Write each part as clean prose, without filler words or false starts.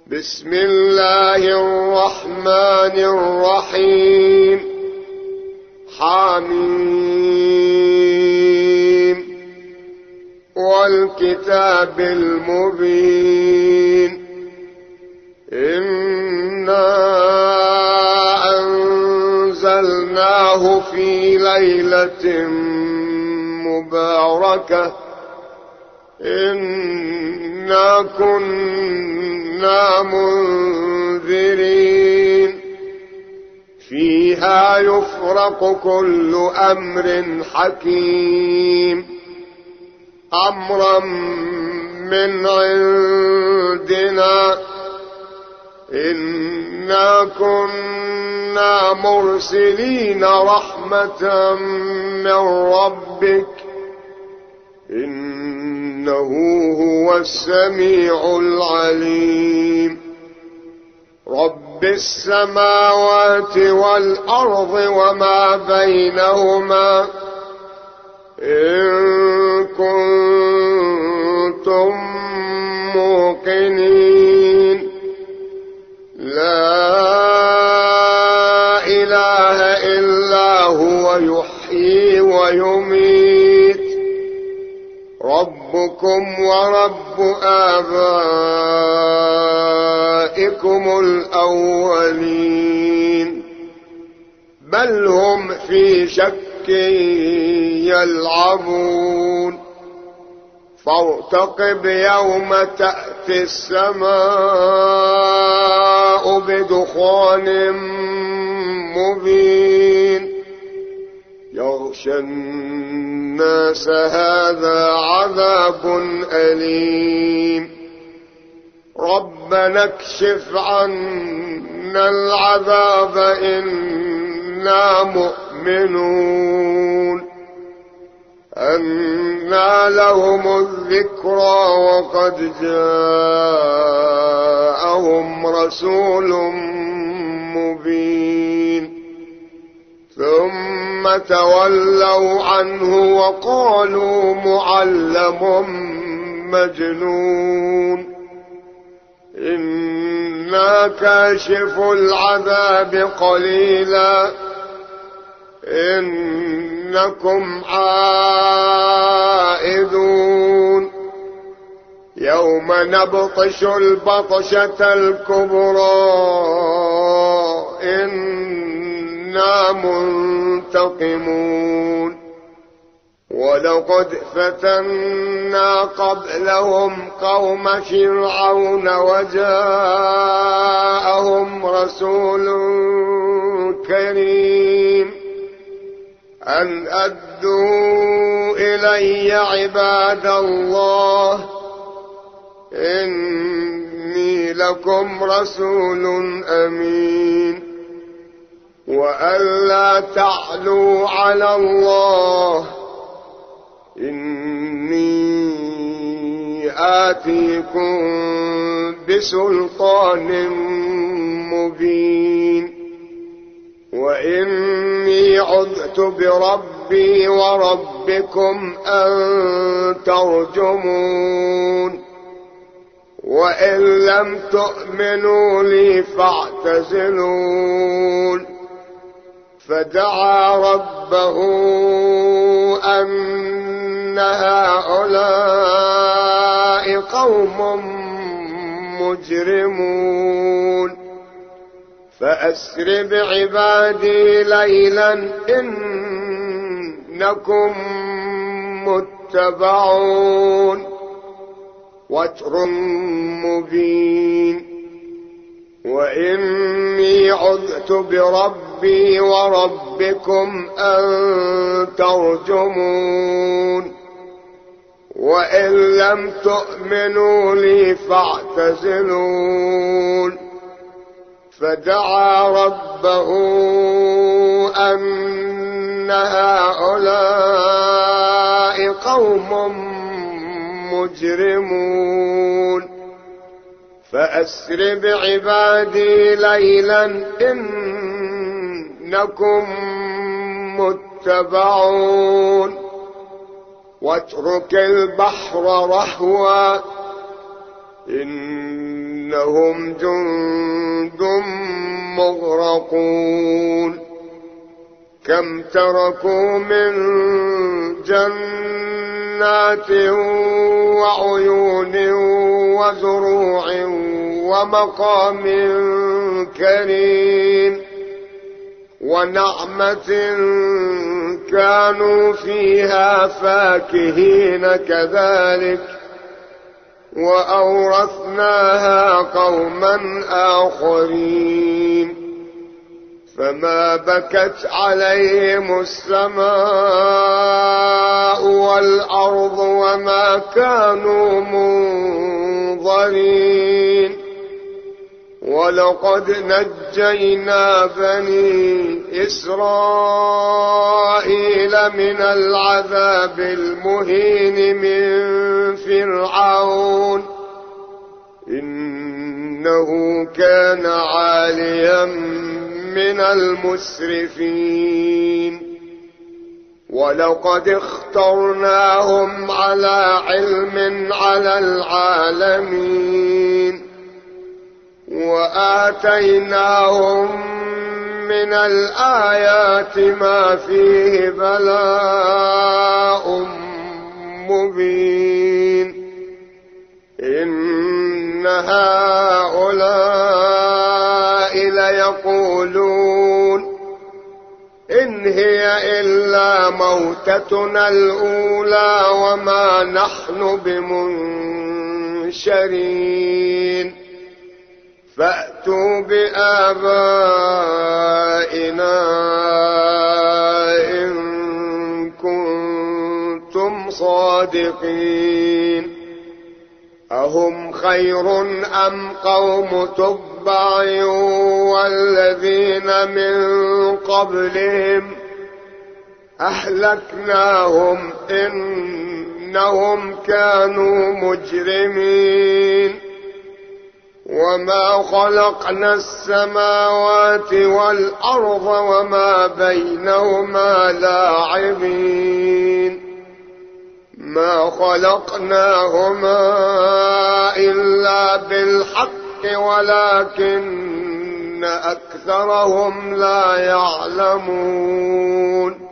بسم الله الرحمن الرحيم. حميم والكتاب المبين. إنا أنزلناه في ليلة مباركة إنا كنا منذرين فيها يفرق كل أمر حكيم أمرا من عندنا إنا كنا مرسلين رحمة من ربك إنه هو السميع العليم. رب السماوات والأرض وما بينهما إن كنتم موقنين. لا إله إلا هو يحيي ويميت ربكم ورب آبائكم الأولين بل هم في شك يلعبون. فارتقب يوم تأتي السماء بدخان مبين يغشى الناس هذا عذاب أليم. ربنا اكشف عنا العذاب إنا مؤمنون. أنى لهم الذكرى وقد جاءهم رسول مبين ثم تولوا عنه وقالوا معلم مجنون. إنا كاشف العذاب قليلا إنكم عائدون. يوم نبطش البطشة الكبرى إنا منتقمون. ولقد فتنا قبلهم قوم فرعون وجاءهم رسول كريم أن أدوا إلي عباد الله إني لكم رسول أمين وأن لا تعلوا على الله إني آتيكم بسلطان مبين. وإني عذت بربي وربكم أن ترجمون. وإن لم تؤمنوا لي فاعتزلون. فدعا ربه أن هؤلاء قوم مجرمون. فأسر بعبادي ليلا إنكم متبعون. وتر مبين. وإني عذت بربي وربكم أن ترجمون. وإن لم تؤمنوا لي فاعتزلون. فدعا ربه أن هؤلاء قوم مجرمون. فأسر بعبادي ليلا إنكم متبعون. واترك البحر رهوا إنهم جند مغرقون كم تركوا من جنات وعيون وزروع ومقام كريم ونعمة كانوا فيها فاكهين كذلك وأورثناها قوما آخرين فما بكت عليهم السماء والأرض وما كانوا منظرين ولقد نجينا بني إسرائيل من العذاب المهين من فرعون إنه كان عاليا من المسرفين ولقد اخترناهم على علم على العالمين وآتيناهم من الآيات ما فيه بلاء مبين إن هؤلاء ليقولون إن هي إلا موتتنا الأولى وما نحن بمنشرين فأتوا بآبائنا إن كنتم صادقين أهم خير أم قوم تبع والذين من قبلهم أهلكناهم إنهم كانوا مجرمين وما خلقنا السماوات والأرض وما بينهما لاعبين ما خلقناهما إلا بالحق ولكن أكثرهم لا يعلمون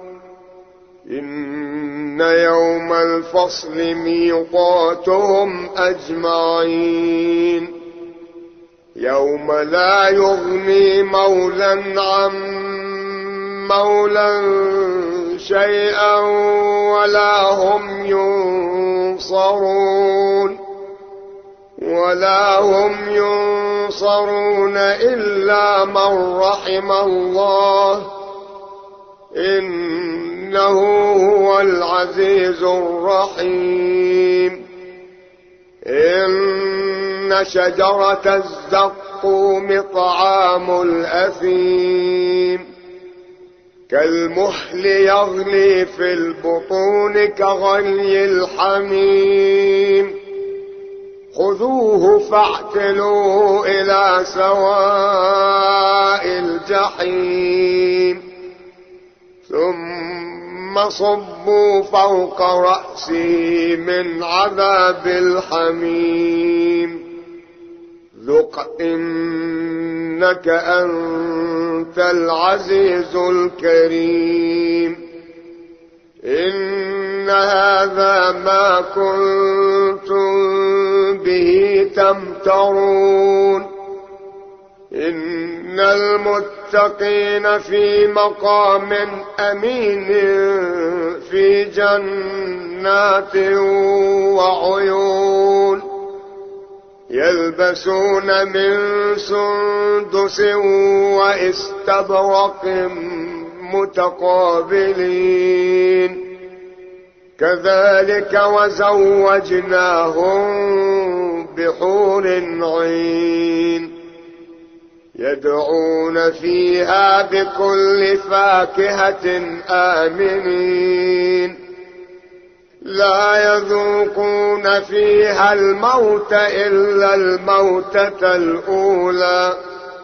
إن يوم الفصل ميقاتهم أجمعين يوم لا يغني مولا عن مولا شيئا ولا هم ينصرون إلا من رحم الله إنه هو العزيز الرحيم إن شجرة الزقوم طعام الأثيم كالمحل يغلي في البطون كغلي الحميم خذوه فاعتلوه إلى سواء الجحيم ثم صبوا فوق رأسه من عذاب الحميم ذق إنك أنت العزيز الكريم إن هذا ما كنتم به تمترون إن المتقين في مقام أمين في جنات وعيون يلبسون من سندس واستبرق متقابلين كذلك وزوجناهم بحور عين يدعون فيها بكل فاكهة آمنين لا يذوقون فيها الموت إلا الموتة الأولى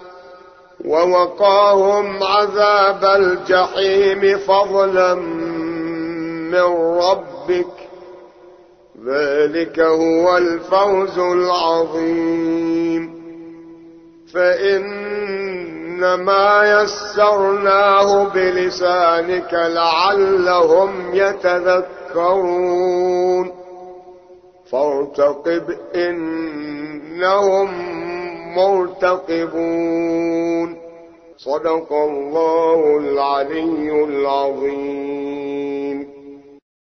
ووقاهم عذاب الجحيم فضلا من ربك ذلك هو الفوز العظيم فإنما يسرناه بلسانك لعلهم يتذكرون فارتقب إنهم مرتقبون صدق الله العلي العظيم.